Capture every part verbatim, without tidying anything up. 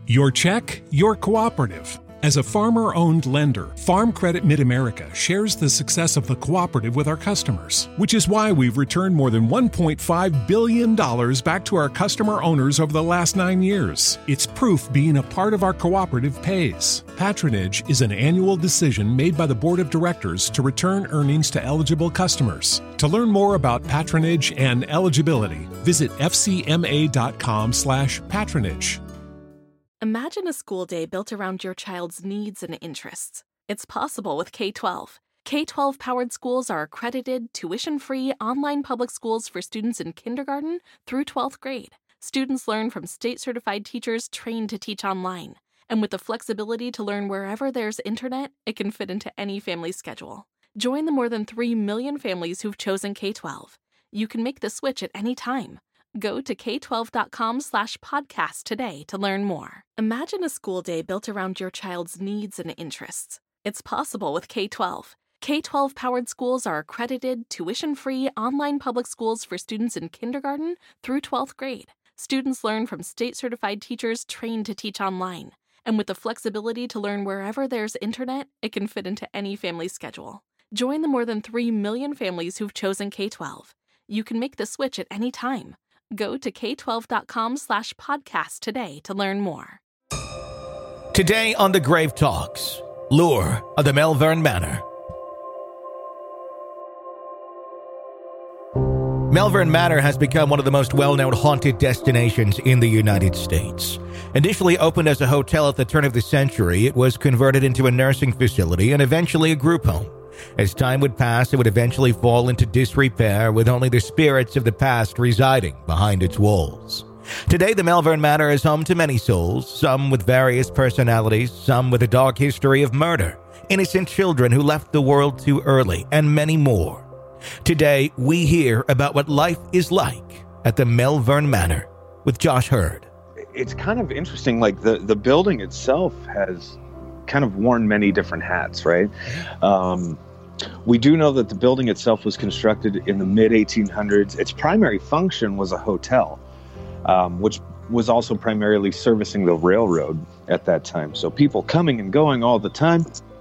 Your check, your cooperative. As a farmer-owned lender, Farm Credit Mid-America shares the success of the cooperative with our customers, which is why we've returned more than one point five billion dollars back to our customer owners over the last nine years. It's proof being a part of our cooperative pays. Patronage is an annual decision made by the Board of Directors to return earnings to eligible customers. To learn more about patronage and eligibility, visit f c m a dot com slash patronage. Imagine a school day built around your child's needs and interests. It's possible with K twelve. K twelve powered schools are accredited, tuition-free online public schools for students in kindergarten through twelfth grade. Students learn from state-certified teachers trained to teach online. And with the flexibility to learn wherever there's internet, it can fit into any family schedule. Join the more than three million families who've chosen K twelve. You can make the switch at any time. Go to k twelve dot com slash podcast today to learn more. Imagine a school day built around your child's needs and interests. It's possible with K twelve. K twelve powered schools are accredited, tuition-free online public schools for students in kindergarten through twelfth grade. Students learn from state-certified teachers trained to teach online. And with the flexibility to learn wherever there's internet, it can fit into any family schedule. Join the more than three million families who've chosen K twelve. You can make the switch at any time. Go to k twelve dot com slash podcast today to learn more. Today on The Grave Talks, lure of the Malvern Manor. Malvern Manor has become one of the most well-known haunted destinations in the United States. Initially opened as a hotel at the turn of the century, it was converted into a nursing facility and eventually a group home. As time would pass, it would eventually fall into disrepair, with only the spirits of the past residing behind its walls. Today, the Malvern Manor is home to many souls, some with various personalities, some with a dark history of murder, innocent children who left the world too early, and many more. Today, we hear about what life is like at the Malvern Manor with Josh Hurd. It's kind of interesting, like the, the building itself has kind of worn many different hats, right? Um, we do know that the building itself was constructed in the mid eighteen hundreds. Its primary function was a hotel, um, which was also primarily servicing the railroad at that time. So people coming and going all the time.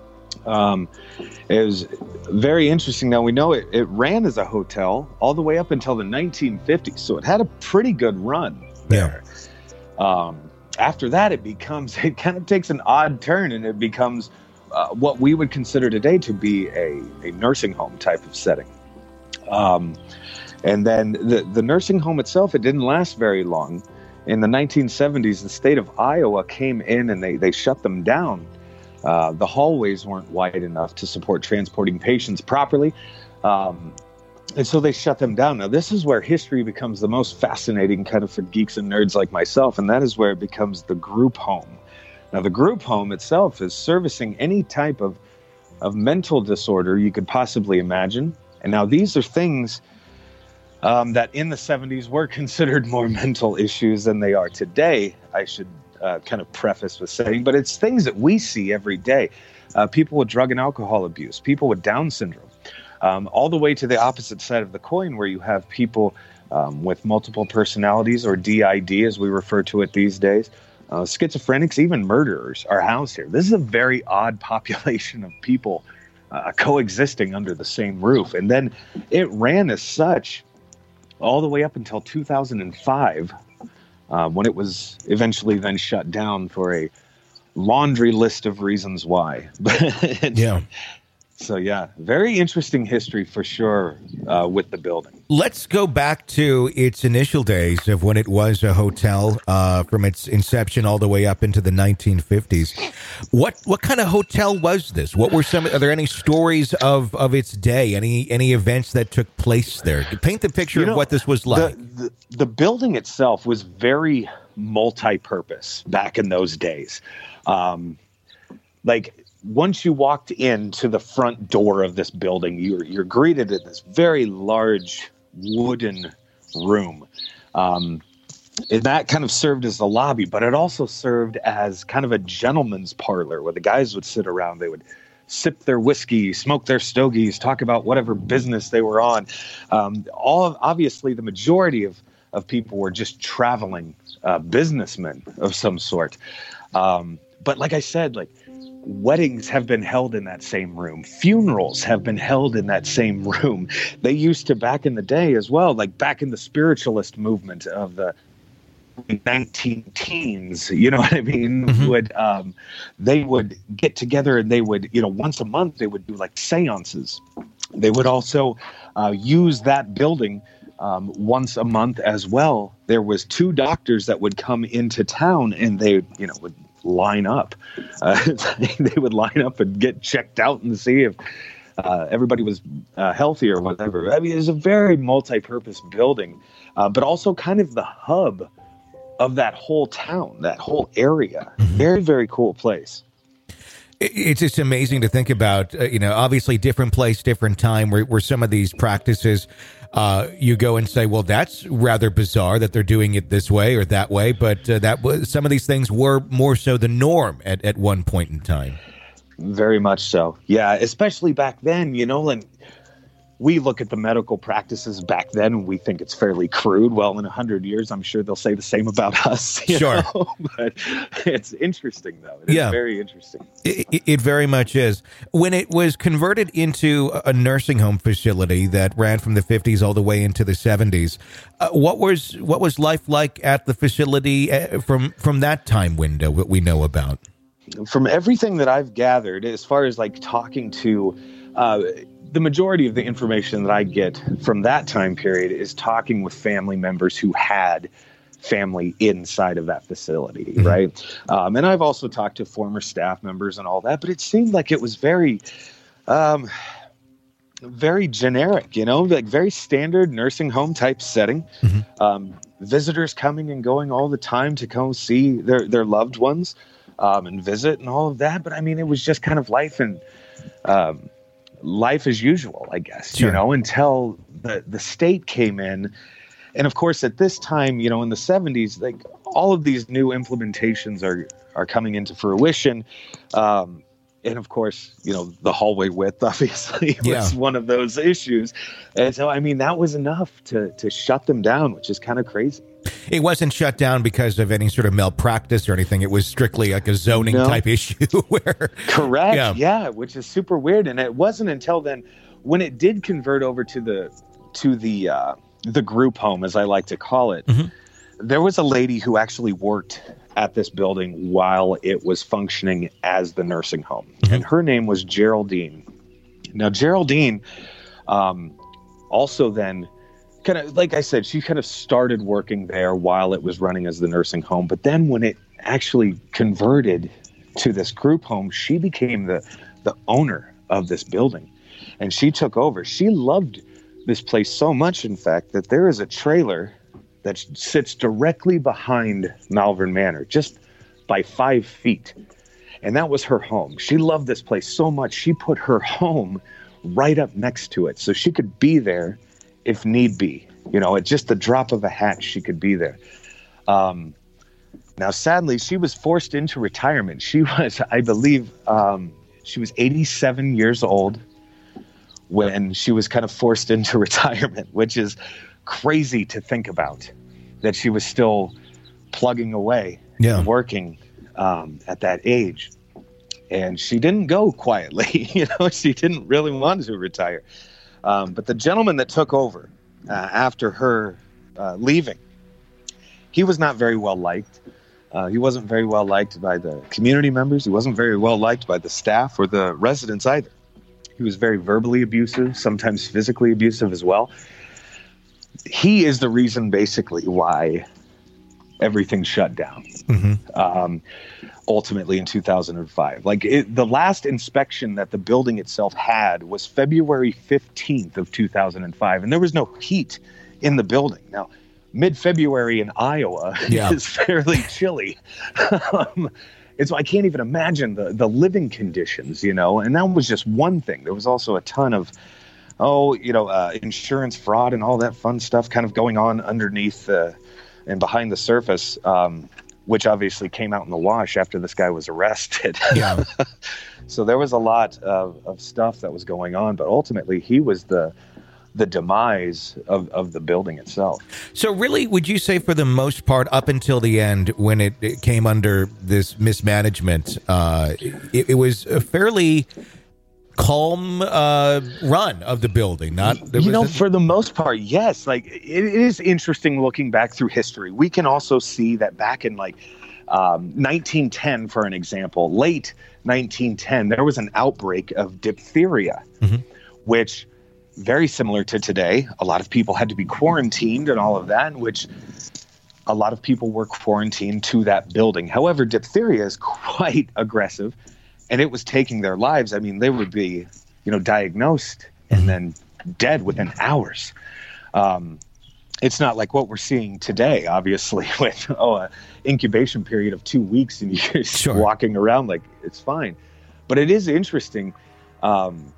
Um, it was very interesting. Now, we know it, it ran as a hotel all the way up until the nineteen fifties. So it had a pretty good run there. Yeah. Um, after that, it becomes, it kind of takes an odd turn, and it becomes uh, what we would consider today to be a, a nursing home type of setting. Um, and then the, the nursing home itself, it didn't last very long. In the nineteen seventies, the state of Iowa came in and they, they shut them down. Uh, the hallways weren't wide enough to support transporting patients properly. Um, and so they shut them down. Now, this is where history becomes the most fascinating kind of for geeks and nerds like myself, and that is where it becomes the group home. Now, the group home itself is servicing any type of, of mental disorder you could possibly imagine. And now these are things um, that in the seventies were considered more mental issues than they are today, I should uh, kind of preface with saying. But it's things that we see every day. Uh, people with drug and alcohol abuse, people with Down syndrome. Um, all the way to the opposite side of the coin, where you have people um, with multiple personalities, or D I D as we refer to it these days. Uh, schizophrenics, even murderers are housed here. This is a very odd population of people uh, coexisting under the same roof. And then it ran as such all the way up until two thousand five, uh, when it was eventually then shut down for a laundry list of reasons why. Yeah. So, yeah, very interesting history for sure uh, with the building. Let's go back to its initial days of when it was a hotel, uh, from its inception all the way up into the nineteen fifties. What what kind of hotel was this? What were some? Are there any stories of, of its day? Any any events that took place there? Paint the picture you know, of what this was like. The, the, the building itself was very multi-purpose back in those days. Um, like. Once you walked into the front door of this building, you're, you're greeted in this very large wooden room. Um, and that kind of served as the lobby, but it also served as kind of a gentleman's parlor where the guys would sit around. They would sip their whiskey, smoke their stogies, talk about whatever business they were on. Um, all obviously, the majority of, of people were just traveling uh, businessmen of some sort. Um, but like I said, like weddings have been held in that same room. Funerals have been held in that same room. They used to back in the day as well, like back in the spiritualist movement of the nineteen teens, you know what I mean? Mm-hmm. Would um, they would get together and they would, you know, once a month they would do like seances. They would also uh, use that building um, once a month as well. There was two doctors that would come into town and they, you know, would line up. Uh, they would line up and get checked out and see if uh, everybody was uh, healthy or whatever. I mean, it was a very multi-purpose building, uh, but also kind of the hub of that whole town, that whole area. Mm-hmm. Very, very cool place. It's just amazing to think about, uh, you know, obviously different place, different time where, where some of these practices, uh, you go and say, well, that's rather bizarre that they're doing it this way or that way. But uh, that was, some of these things were more so the norm at, at one point in time. Very much so. Yeah, especially back then, you know, and we look at the medical practices back then and we think it's fairly crude. Well, in a hundred years, I'm sure they'll say the same about us. You sure. know? But it's interesting, though. It's yeah. very interesting. It, it very much is. When it was converted into a nursing home facility that ran from the fifties all the way into the seventies, uh, what was what was life like at the facility uh, from, from that time window, what we know about? From everything that I've gathered, as far as like talking to uh, the majority of the information that I get from that time period is talking with family members who had family inside of that facility, mm-hmm. right? Um, and I've also talked to former staff members and all that, but it seemed like it was very, um, very generic, you know, like very standard nursing home type setting. Mm-hmm. Um, visitors coming and going all the time to go see their, their loved ones um, and visit and all of that. But I mean, it was just kind of life and, um, life as usual, I guess, sure. you know, until the, the state came in. And of course, at this time, you know, in the seventies, like all of these new implementations are, are coming into fruition. Um, and of course, you know, the hallway width obviously was yeah. one of those issues. And so, I mean, that was enough to, to shut them down, which is kind of crazy. It wasn't shut down because of any sort of malpractice or anything. It was strictly like a zoning no. type issue. where Correct. Yeah. yeah, which is super weird. And it wasn't until then when it did convert over to the to the uh, the group home, as I like to call it. Mm-hmm. There was a lady who actually worked at this building while it was functioning as the nursing home, mm-hmm. and her name was Geraldine. Now, Geraldine um, also then. Kind of, like I said, she kind of started working there while it was running as the nursing home. But then when it actually converted to this group home, she became the, the owner of this building. And she took over. She loved this place so much, in fact, that there is a trailer that sits directly behind Malvern Manor, just by five feet. And that was her home. She loved this place so much, she put her home right up next to it so she could be there if need be, you know, at just the drop of a hat, she could be there. Um, now, sadly, she was forced into retirement. She was, I believe, um, she was eighty-seven years old when she was kind of forced into retirement, which is crazy to think about, that she was still plugging away yeah. and working um, at that age. And she didn't go quietly, you know, she didn't really want to retire. Um, but the gentleman that took over uh, after her uh, leaving, he was not very well liked. Uh, he wasn't very well liked by the community members. He wasn't very well liked by the staff or the residents either. He was very verbally abusive, sometimes physically abusive as well. He is the reason basically why everything shut down. Mm-hmm. Um, ultimately in two thousand five. Like it, the last inspection that the building itself had was February fifteenth of two thousand five, and there was no heat in the building. Now, mid-February in Iowa yeah. is fairly chilly. um, and so I can't even imagine the, the living conditions, you know, and that was just one thing. There was also a ton of, oh, you know, uh, insurance fraud and all that fun stuff kind of going on underneath uh, and behind the surface. Um, which obviously came out in the wash after this guy was arrested. Yeah. So there was a lot of, of stuff that was going on, but ultimately he was the the demise of, of the building itself. So really, would you say for the most part, up until the end, when it, it came under this mismanagement, uh, it, it was a fairly calm uh, run of the building? Not You know, a- for the most part, yes. Like, it, it is interesting looking back through history. We can also see that back in like um, nineteen ten, for an example, late nineteen ten, there was an outbreak of diphtheria, mm-hmm. which very similar to today. A lot of people had to be quarantined and all of that, in which a lot of people were quarantined to that building. However, diphtheria is quite aggressive, and it was taking their lives. I mean, they would be, you know, diagnosed and then dead within hours. Um, it's not like what we're seeing today, obviously, with, oh, an incubation period of two weeks and you're just sure. walking around like it's fine. But it is interesting. Um,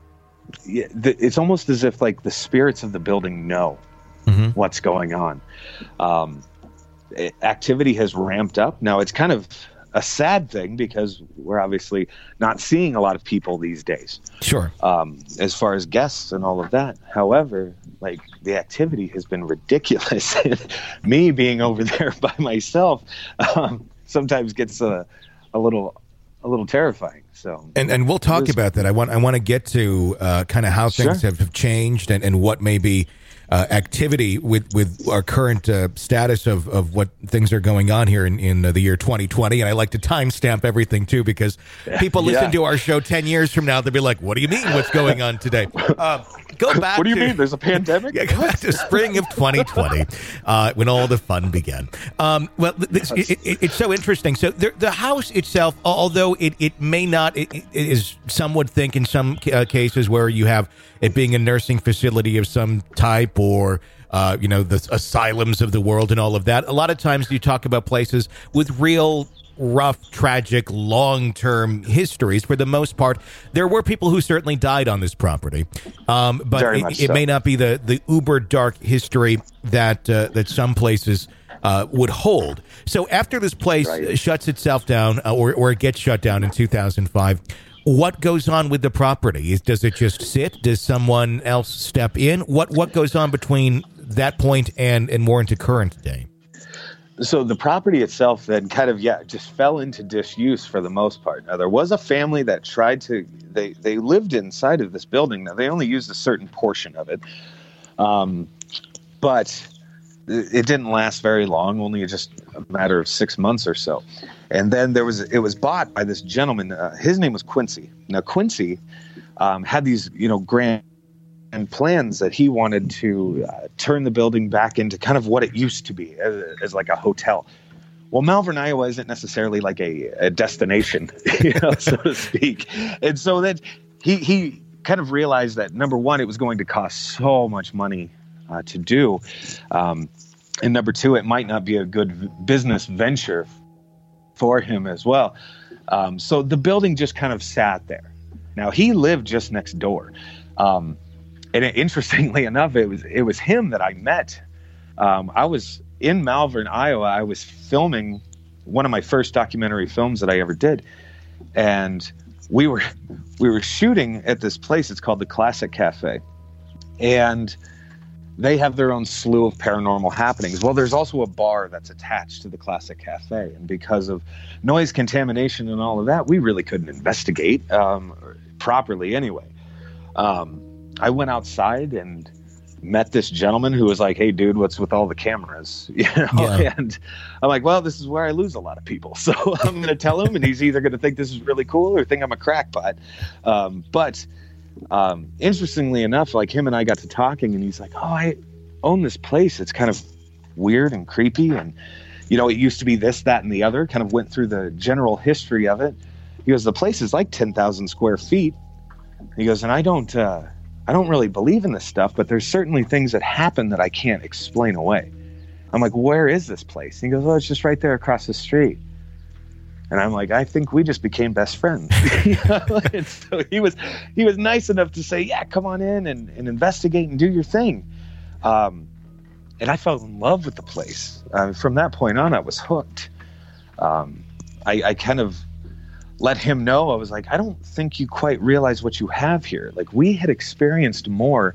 it's almost as if like the spirits of the building know mm-hmm. what's going on. Um, it, activity has ramped up. Now it's kind of a sad thing because we're obviously not seeing a lot of people these days. Sure. Um, as far as guests and all of that. However, like the activity has been ridiculous. Me being over there by myself um, sometimes gets a, a little a little terrifying. So, and and we'll talk was, about that. I want I want to get to uh, kind of how things sure. have, have changed and, and what may be uh, activity with, with our current uh, status of, of what things are going on here in, in uh, the year twenty twenty. And I like to timestamp everything, too, because people listen yeah. to our show ten years from now. They'll be like, what do you mean? What's going on today? Uh, go back What do you to, mean? There's a pandemic? Yeah, go back to spring of twenty twenty uh, when all the fun began. Um, well, this, it, it, it's so interesting. So the, the house itself, although it, it may not, it, it is some would think in some uh, cases where you have it being a nursing facility of some type or, uh, you know, the asylums of the world and all of that. A lot of times you talk about places with real rough, tragic, long-term histories. For the most part, there were people who certainly died on this property, um, but Very it, much it so. may not be the, the uber dark history that uh, that some places uh, would hold. So after this place Right. shuts itself down, uh, or, or it gets shut down in two thousand five, what goes on with the property? Is, does it just sit? Does someone else step in? What what goes on between that point and, and more into current day? So the property itself then kind of, yeah, just fell into disuse for the most part. Now, there was a family that tried to, they, they lived inside of this building. Now, they only used a certain portion of it. Um, but it didn't last very long, only just a matter of six months or so. And then there was, it was bought by this gentleman. Uh, his name was Quincy. Now, Quincy um, had these, you know, grand and plans that he wanted to uh, turn the building back into kind of what it used to be as, as like a hotel. Well, Malvern, Iowa isn't necessarily like a, a destination, you know, so to speak. And so that he, he kind of realized that, number one, it was going to cost so much money uh, to do. Um, and number two, it might not be a good v- business venture for him as well. Um, so the building just kind of sat there. Now, he lived just next door. Um, And it, interestingly enough, it was it was him that I met. Um, I was in Malvern, Iowa. I was filming one of my first documentary films that I ever did, and we were we were shooting at this place. It's called the Classic Cafe, and they have their own slew of paranormal happenings. Well, there's also a bar that's attached to the Classic Cafe, and because of noise contamination and all of that, we really couldn't investigate um, properly anyway. Um, I went outside and met this gentleman who was like, "Hey, dude, what's with all the cameras?" You know, Yeah. And I'm like, "Well, this is where I lose a lot of people, so I'm going to tell him, and he's either going to think this is really cool or think I'm a crackpot." Um, but um, interestingly enough, like him and I got to talking, and he's like, "Oh, I own this place. It's kind of weird and creepy, and you know, it used to be this, that, and the other." Kind of went through the general history of it. He goes, "The place is like ten thousand square feet." He goes, "And I don't." Uh, I don't really believe in this stuff, but there's certainly things that happen that I can't explain away. I'm like, "Where is this place?" And he goes, "Oh, it's just right there across the street." And I'm like, "I think we just became best friends." You know? And so he was, he was nice enough to say, "Yeah, come on in and, and investigate and do your thing." Um, and I fell in love with the place. Uh, from that point on, I was hooked. Um, I, I kind of let him know, I was like, "I don't think you quite realize what you have here." Like, we had experienced more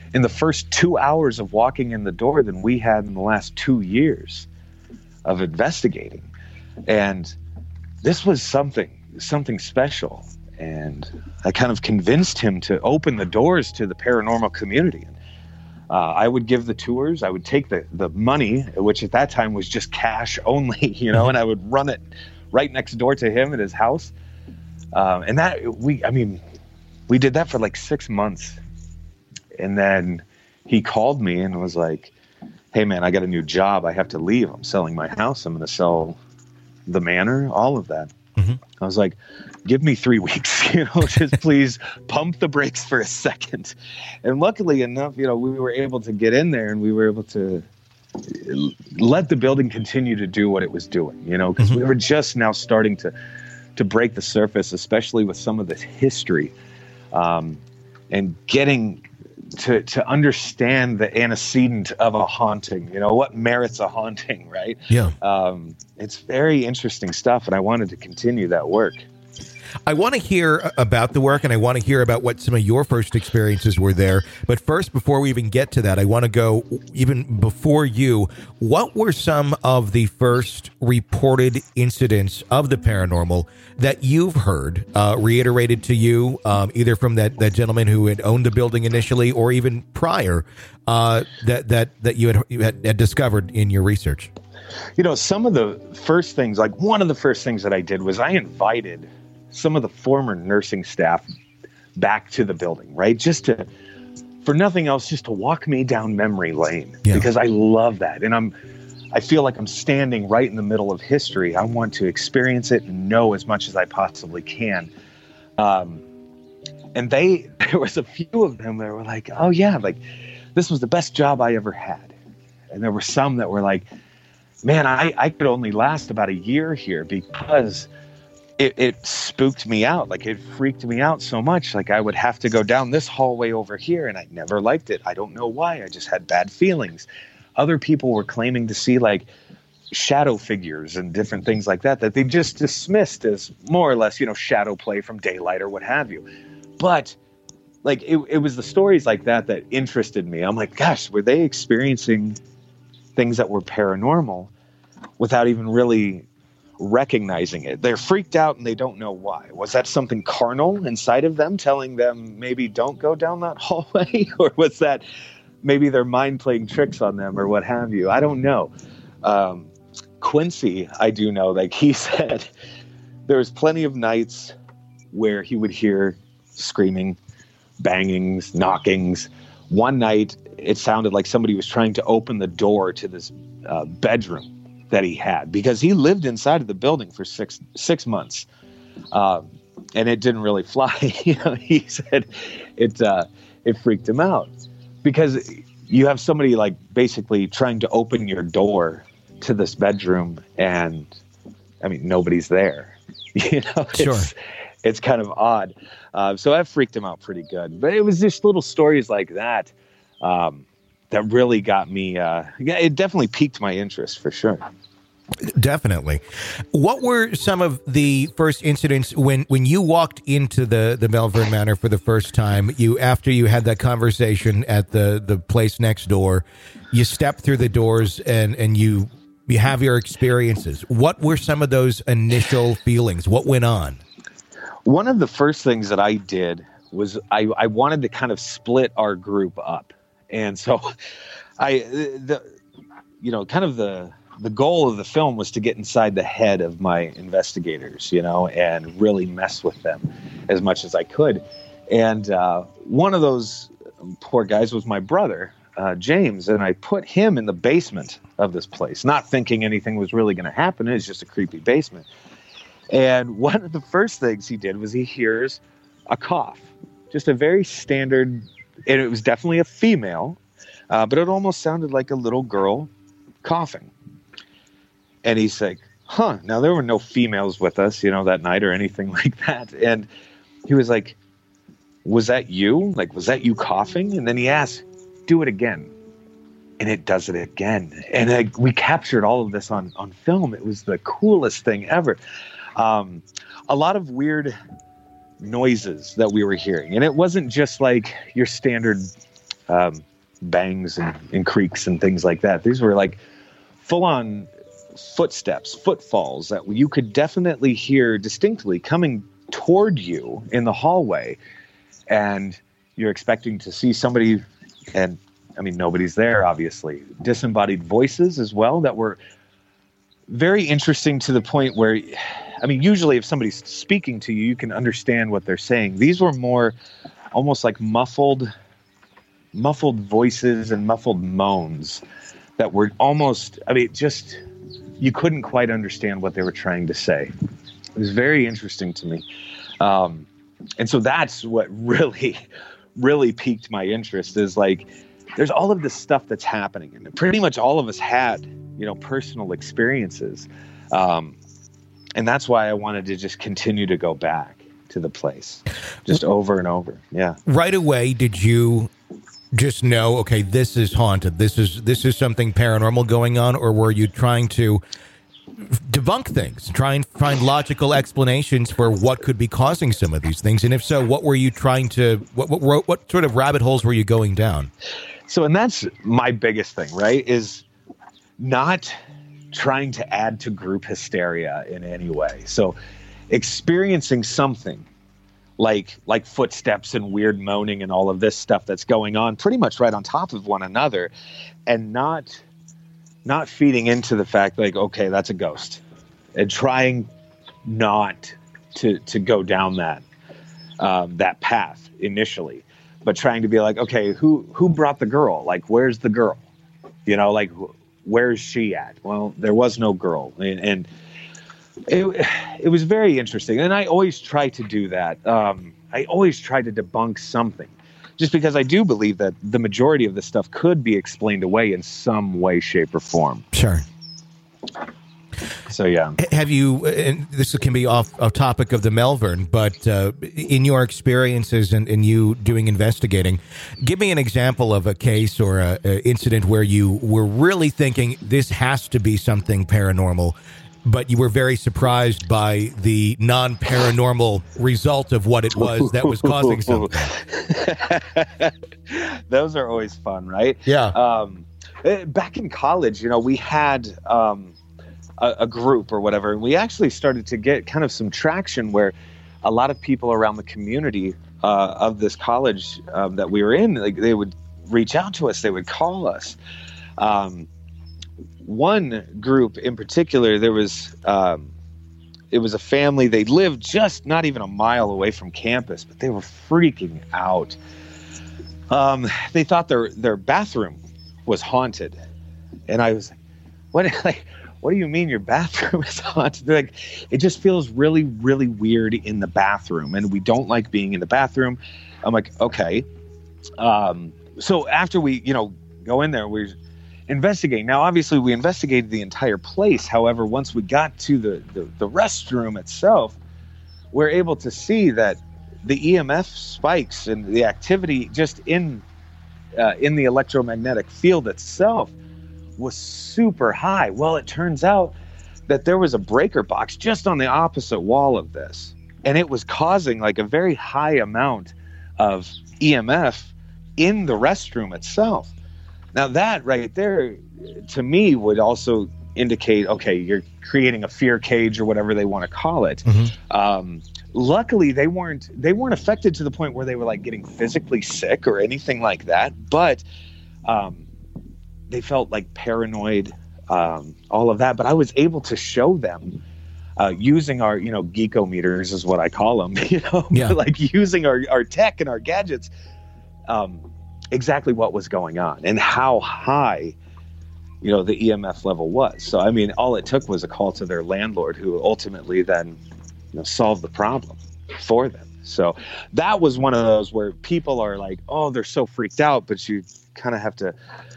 in the first two hours of walking in the door than we had in the last two years of investigating. And this was something, something special. And I kind of convinced him to open the doors to the paranormal community. And, uh, I would give the tours. I would take the, the money, which at that time was just cash only, you know, and I would run it right next door to him at his house. Um, and that we, I mean, we did that for like six months. And then he called me and was like, hey man, I got a new job. I have to leave. I'm selling my house. I'm going to sell the manor, all of that. Mm-hmm. I was like, give me three weeks, you know, just please pump the brakes for a second. And luckily enough, you know, we were able to get in there and we were able to let the building continue to do what it was doing, you know, because mm-hmm. we were just now starting to, to break the surface, especially with some of this history, um, and getting to, to understand the antecedent of a haunting, you know, what merits a haunting, right? Yeah. Um, it's very interesting stuff. And I wanted to continue that work. I want to hear about the work, and I want to hear about what some of your first experiences were there. But first, before we even get to that, I want to go even before you. What were some of the first reported incidents of the paranormal that you've heard uh, reiterated to you, um, either from that, that gentleman who had owned the building initially or even prior, uh, that, that, that you had, you had, had discovered in your research? You know, some of the first things, like one of the first things that I did was I invited some of the former nursing staff back to the building, right? Just to, for nothing else, just to walk me down memory lane, yeah. because I love that. And I'm, I feel like I'm standing right in the middle of history. I want to experience it and know as much as I possibly can. Um, and they, there was a few of them that were like, oh yeah, like this was the best job I ever had. And there were some that were like, man, I, I could only last about a year here because It, it spooked me out. Like it freaked me out so much. Like I would have to go down this hallway over here and I never liked it. I don't know why. I just had bad feelings. Other people were claiming to see like shadow figures and different things like that, that they just dismissed as more or less, you know, shadow play from daylight or what have you. But like, it, it was the stories like that that interested me. I'm like, gosh, were they experiencing things that were paranormal without even really recognizing it? They're freaked out and they don't know why. Was that something carnal inside of them telling them maybe don't go down that hallway? Or was that maybe their mind playing tricks on them or what have you? I don't know. Um, Quincy, I do know, like he said, there was plenty of nights where he would hear screaming, bangings, knockings. One night, it sounded like somebody was trying to open the door to this uh, bedroom that he had, because he lived inside of the building for six six months, um, and it didn't really fly. You know, he said it uh, it freaked him out because you have somebody like basically trying to open your door to this bedroom, and I mean nobody's there. You know, sure. It's, it's kind of odd. Uh, so that freaked him out pretty good. But it was just little stories like that. Um, that really got me, uh, it definitely piqued my interest for sure. Definitely. What were some of the first incidents when, when you walked into the, the Melvern Manor for the first time, you, after you had that conversation at the, the place next door, you stepped through the doors and, and you, you have your experiences. What were some of those initial feelings? What went on? One of the first things that I did was I, I wanted to kind of split our group up. And so I, the, you know, kind of the, the goal of the film was to get inside the head of my investigators, you know, and really mess with them as much as I could. And uh, one of those poor guys was my brother, uh, James, and I put him in the basement of this place, not thinking anything was really going to happen. It was just a creepy basement. And one of the first things he did was he hears a cough, just a very standard. And it was definitely a female, uh, but it almost sounded like a little girl coughing. And he's like, huh, now there were no females with us, you know, that night or anything like that. And he was like, was that you? Like, was that you coughing? And then he asked, do it again. And it does it again. And I, we captured all of this on, on film. It was the coolest thing ever. Um, a lot of weird noises that we were hearing, and it wasn't just like your standard um, bangs and, and creaks and things like that. These were like full-on footsteps, footfalls that you could definitely hear distinctly coming toward you in the hallway. And you're expecting to see somebody, and I mean, nobody's there, obviously. Disembodied voices as well that were very interesting to the point where, I mean, usually if somebody's speaking to you, you can understand what they're saying. These were more almost like muffled, muffled voices and muffled moans that were almost, I mean, just, you couldn't quite understand what they were trying to say. It was very interesting to me. Um, and so that's what really, really piqued my interest, is like, there's all of this stuff that's happening, and pretty much all of us had, you know, personal experiences. Um, and that's why I wanted to just continue to go back to the place just over and over. Yeah. Right away, did you just know, okay, this is haunted, this is this is something paranormal going on, or were you trying to debunk things, try and find logical explanations for what could be causing some of these things? And if so, what were you trying to, what what, what sort of rabbit holes were you going down? So, and that's my biggest thing, right, is not trying to add to group hysteria in any way. So experiencing something like like footsteps and weird moaning and all of this stuff that's going on pretty much right on top of one another, and not not feeding into the fact like, okay, that's a ghost, and trying not to to go down that um, that path initially, but trying to be like, okay, who who brought the girl? Like, where's the girl? You know, like, where's she at? Well, there was no girl, and, and it it was very interesting. And I always try to do that. Um, I always try to debunk something, just because I do believe that the majority of this stuff could be explained away in some way, shape, or form. Sure. So, yeah. Have you, and this can be off, off topic of the Melbourne, but uh, in your experiences and, and you doing investigating, give me an example of a case or a, a incident where you were really thinking this has to be something paranormal, but you were very surprised by the non-paranormal result of what it was that was causing something. Those are always fun, right? Yeah. Um, back in college, you know, we had um, a, a group or whatever, and we actually started to get kind of some traction where a lot of people around the community uh, of this college um, that we were in, like, they would reach out to us, they would call us. Um, One group in particular, there was, um, it was a family. They lived just not even a mile away from campus, but they were freaking out. Um, they thought their their bathroom was haunted, and I was like, "What? Like, what do you mean your bathroom is haunted?" They're like, "It just feels really, really weird in the bathroom, and we don't like being in the bathroom." I'm like, "Okay." Um, so after we, you know, go in there, we're investigating. Now, obviously, we investigated the entire place. However, once we got to the, the, the restroom itself, we're able to see that the E M F spikes and the activity just in uh, in the electromagnetic field itself was super high. Well, it turns out that there was a breaker box just on the opposite wall of this, and it was causing like a very high amount of E M F in the restroom itself. Now that right there, to me, would also indicate, okay, you're creating a fear cage or whatever they want to call it. Mm-hmm. Um, luckily, they weren't they weren't affected to the point where they were like getting physically sick or anything like that. But um, they felt like paranoid, um, all of that. But I was able to show them uh, using our, you know, geekometers is what I call them. You know, yeah. like using our our tech and our gadgets. Um, exactly what was going on and how high, you know, the E M F level was. So, I mean, all it took was a call to their landlord, who ultimately then, you know, solved the problem for them. So that was one of those where people are like, oh, they're so freaked out, but you kind of have to,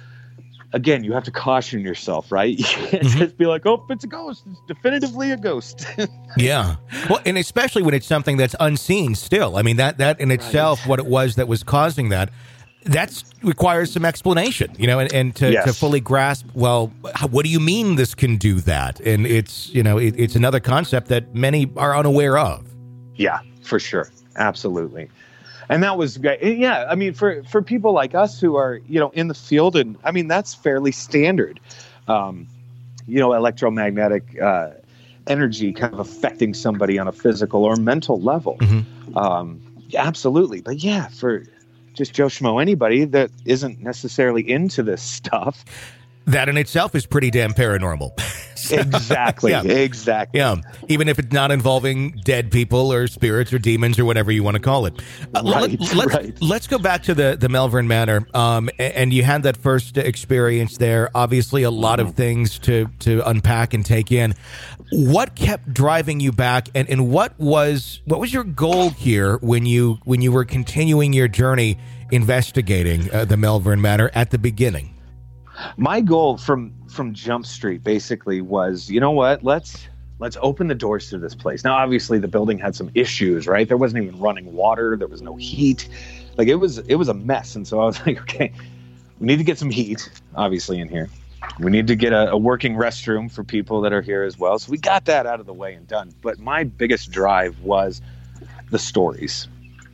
again, you have to caution yourself, right? You can't mm-hmm. just be like, oh, it's a ghost. It's definitively a ghost. Yeah. Well, and especially when it's something that's unseen still. I mean, that, that in itself, right. What it was that was causing that, that requires some explanation, you know, and, and to, yes. to fully grasp, well, how, what do you mean this can do that? And it's, you know, it, it's another concept that many are unaware of. Yeah, for sure. Absolutely. And that was great. Yeah, I mean, for, for people like us who are, you know, in the field, and I mean, that's fairly standard, um, you know, electromagnetic uh, energy kind of affecting somebody on a physical or mental level. Mm-hmm. Um, yeah, absolutely. But yeah, for just Joe Schmo, anybody that isn't necessarily into this stuff. That in itself is pretty damn paranormal. So, exactly. Yeah. Exactly. Yeah. Even if it's not involving dead people or spirits or demons or whatever you want to call it. Uh, right, let, let's, right. let's go back to the, the Melbourne Manor. Um, and you had that first experience there. Obviously, a lot of things to, to unpack and take in. What kept driving you back, and, and what was what was your goal here when you when you were continuing your journey investigating uh, the Melbourne Manor at the beginning? My goal from from Jump Street basically was, you know what, let's let's open the doors to this place. Now, obviously, the building had some issues, right? There wasn't even running water. There was no heat. Like, it was it was a mess. And so I was like, okay, we need to get some heat, obviously, in here. We need to get a, a working restroom for people that are here as well. So we got that out of the way and done. But my biggest drive was the stories.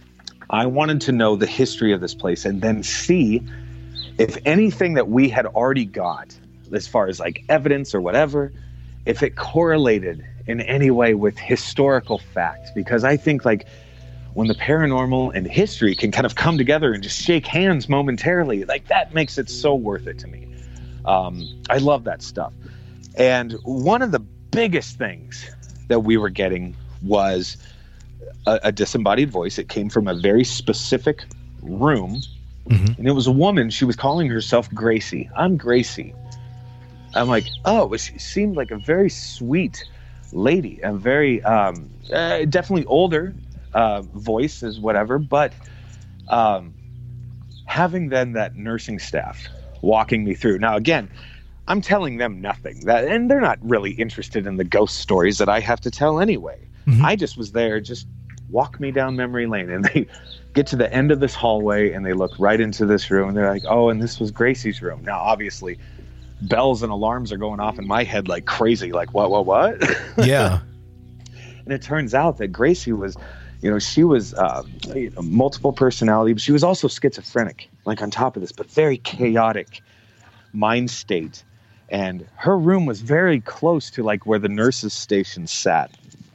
I wanted to know the history of this place and then see if anything that we had already got, as far as like evidence or whatever, if it correlated in any way with historical facts. Because I think like when the paranormal and history can kind of come together and just shake hands momentarily, like that makes it so worth it to me. Um, I love that stuff. And one of the biggest things that we were getting was a, a disembodied voice. It came from a very specific room. Mm-hmm. And it was a woman. She was calling herself Gracie. I'm Gracie. I'm like, oh, she seemed like a very sweet lady, a very um, uh, definitely older uh, voice is whatever. But um, having then that nursing staff walking me through. Now, again, I'm telling them nothing, that, and they're not really interested in the ghost stories that I have to tell anyway. Mm-hmm. I just was there, just walk me down memory lane, and they get to the end of this hallway and they look right into this room and they're like, oh, and this was Gracie's room. Now, obviously, bells and alarms are going off in my head like crazy, like what, what, what? Yeah. And it turns out that Gracie was, you know, she was uh, you know, multiple personality, but she was also schizophrenic, like on top of this, but very chaotic mind state. And her room was very close to like where the nurses' station sat.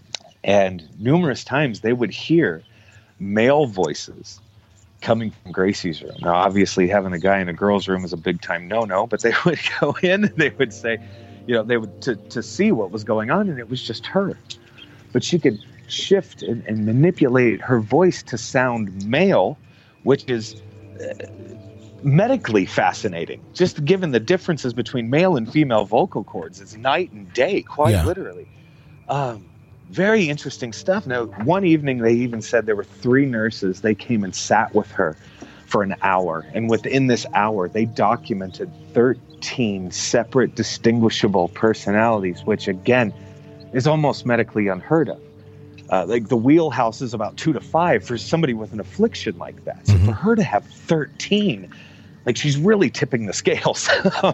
And numerous times they would hear male voices coming from Gracie's room. Now, obviously, having a guy in a girl's room is a big time no-no, but they would go in and they would say, you know, they would to, to see what was going on, and it was just her. But she could shift and, and manipulate her voice to sound male, which is uh, medically fascinating. Just given the differences between male and female vocal cords, it's night and day, quite yeah. literally. Um, Very interesting stuff. Now, one evening they even said there were three nurses. They came and sat with her for an hour. And within this hour, they documented thirteen separate distinguishable personalities, which, again, is almost medically unheard of. Uh, like the wheelhouse is about two to five for somebody with an affliction like that. So mm-hmm. for her to have thirteen, like she's really tipping the scales.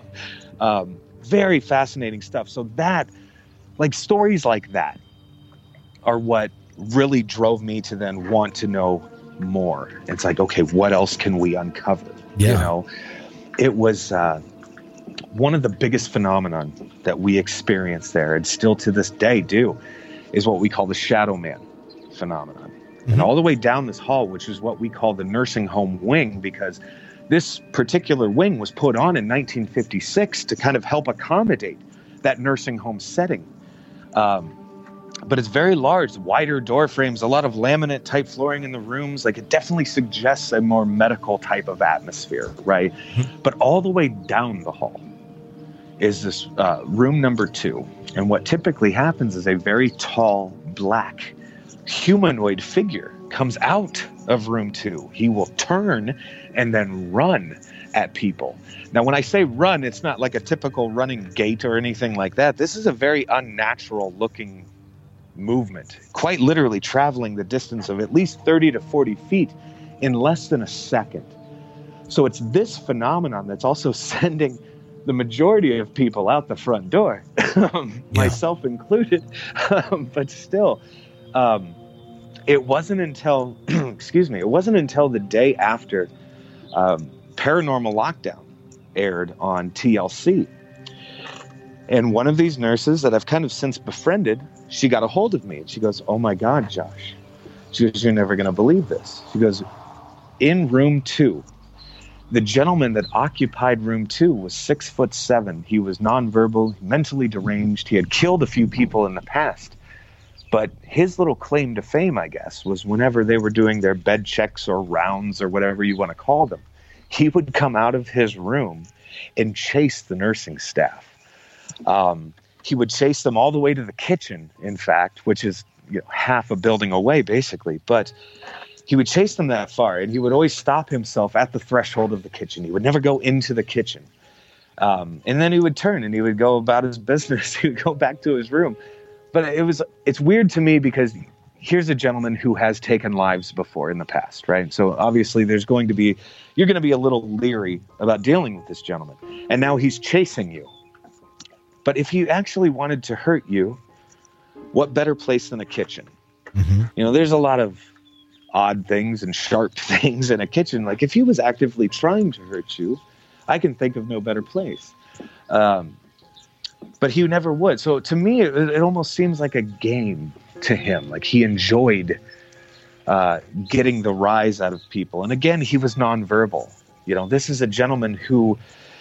um, very fascinating stuff. So that, like stories like that, are what really drove me to then want to know more. It's like, okay, what else can we uncover? Yeah. You know, it was uh, one of the biggest phenomenon that we experienced there, and still to this day do, is what we call the Shadow Man phenomenon. Mm-hmm. And all the way down this hall, which is what we call the nursing home wing, because this particular wing was put on in nineteen fifty-six to kind of help accommodate that nursing home setting. Um, But it's very large, wider door frames, a lot of laminate type flooring in the rooms. Like it definitely suggests a more medical type of atmosphere, right? Mm-hmm. But all the way down the hall is this uh, room number two. And what typically happens is a very tall, black, humanoid figure comes out of room two. He will turn and then run at people. Now, when I say run, it's not like a typical running gait or anything like that. This is a very unnatural looking movement, quite literally traveling the distance of at least thirty to forty feet in less than a second. So it's this phenomenon that's also sending the majority of people out the front door, um, yeah. myself included. Um, but still, um, it wasn't until, excuse me, it wasn't until the day after um, Paranormal Lockdown aired on T L C. And one of these nurses that I've kind of since befriended, she got a hold of me and she goes, "Oh my God, Josh." She goes, "You're never going to believe this." She goes, "In room two, the gentleman that occupied room two was six foot seven. He was nonverbal, mentally deranged. He had killed a few people in the past. But his little claim to fame, I guess, was whenever they were doing their bed checks or rounds or whatever you want to call them, he would come out of his room and chase the nursing staff. Um, he would chase them all the way to the kitchen, in fact, which is, you know, half a building away, basically. But he would chase them that far, and he would always stop himself at the threshold of the kitchen. He would never go into the kitchen. Um, and then he would turn and he would go about his business. He would go back to his room. But it was, it's weird to me because here's a gentleman who has taken lives before in the past, right? So obviously there's going to be, you're going to be a little leery about dealing with this gentleman. And now he's chasing you. But if he actually wanted to hurt you, what better place than a kitchen? Mm-hmm. You know, there's a lot of odd things and sharp things in a kitchen. Like if he was actively trying to hurt you, I can think of no better place. Um, but he never would. So to me, it, it almost seems like a game to him. Like he enjoyed uh, getting the rise out of people. And again, he was nonverbal. You know, this is a gentleman who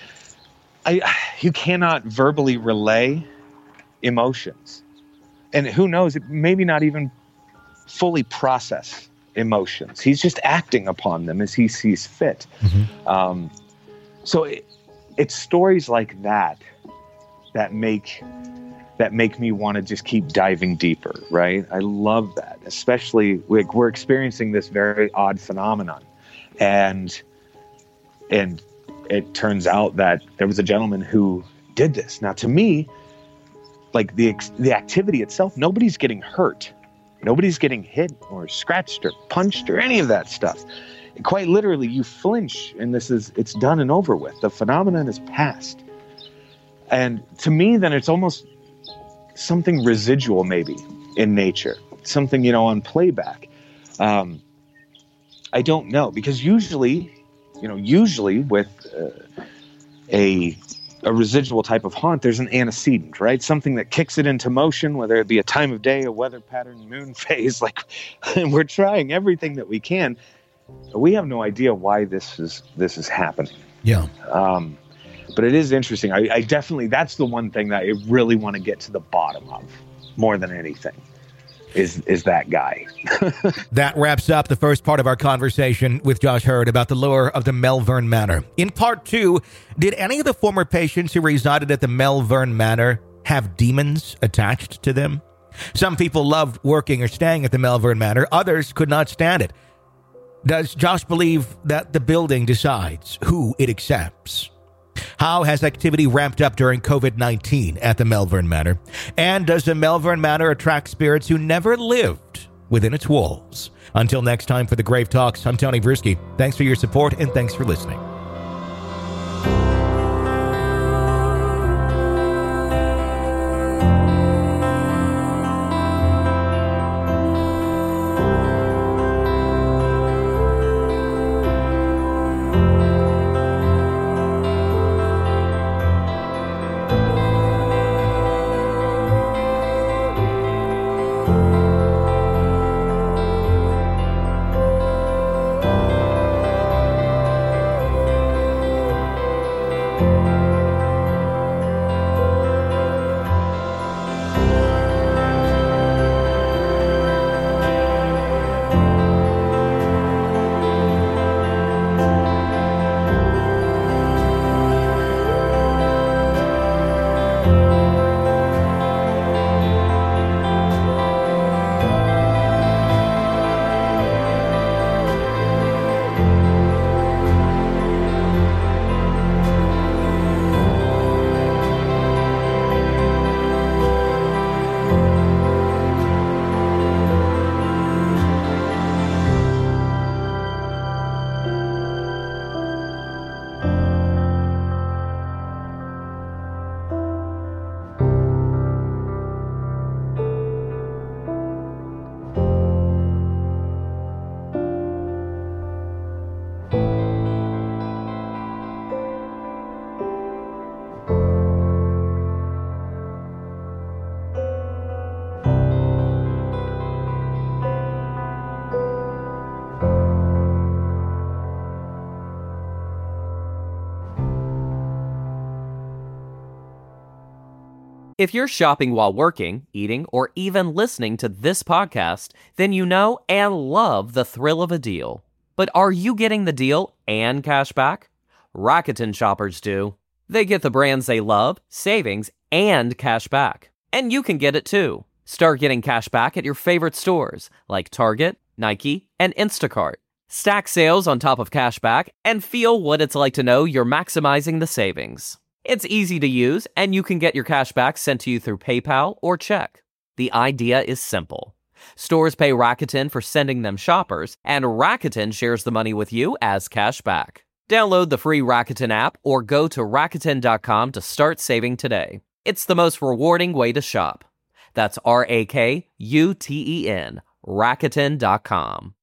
I, you cannot verbally relay emotions. And who knows, maybe not even fully process emotions. He's just acting upon them as he sees fit. Mm-hmm. Um, so it, it's stories like that that make that make me want to just keep diving deeper, right? I love that, especially like we're experiencing this very odd phenomenon, and and it turns out that there was a gentleman who did this. Now, to me, like the the activity itself, nobody's getting hurt. Nobody's getting hit or scratched or punched or any of that stuff. Quite literally, you flinch and this is, it's done and over with. The phenomenon is past. And to me, then it's almost something residual maybe in nature. Something, you know, on playback. Um, I don't know, because usually, you know, usually with uh, a... a residual type of haunt, there's an antecedent, right? Something that kicks it into motion, whether it be a time of day, a weather pattern, moon phase, like, and we're trying everything that we can. We have no idea why this is, this is happening. Yeah. Um, but it is interesting. I, I definitely, that's the one thing that I really want to get to the bottom of more than anything. Is is that guy. That wraps up the first part of our conversation with Josh Hurd about the lure of the Melvern Manor. In part two, did any of the former patients who resided at the Melvern Manor have demons attached to them? Some people loved working or staying at the Melvern Manor. Others could not stand it. Does Josh believe that the building decides who it accepts? How has activity ramped up during covid nineteen at the Melvern Manor? And does the Melvern Manor attract spirits who never lived within its walls? Until next time, for the Grave Talks, I'm Tony Bruschi. Thanks for your support and thanks for listening. If you're shopping while working, eating, or even listening to this podcast, then you know and love the thrill of a deal. But are you getting the deal and cash back? Rakuten shoppers do. They get the brands they love, savings, and cash back. And you can get it too. Start getting cash back at your favorite stores like Target, Nike, and Instacart. Stack sales on top of cash back and feel what it's like to know you're maximizing the savings. It's easy to use, and you can get your cash back sent to you through PayPal or check. The idea is simple. Stores pay Rakuten for sending them shoppers, and Rakuten shares the money with you as cash back. Download the free Rakuten app or go to Rakuten dot com to start saving today. It's the most rewarding way to shop. That's R A K U T E N, Rakuten dot com.